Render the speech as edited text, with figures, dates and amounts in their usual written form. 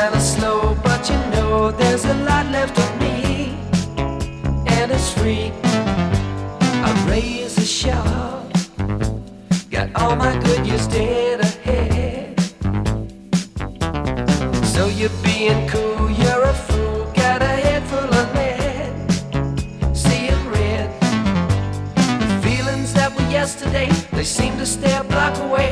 kinda slow, but you know there's a lot left of me, and it's free. I raise a shot, got all my good years dead ahead. So you're being cool, you're a fool, got a head full of lead, seeing red. The feelings that were yesterday, they seem to stay a block away.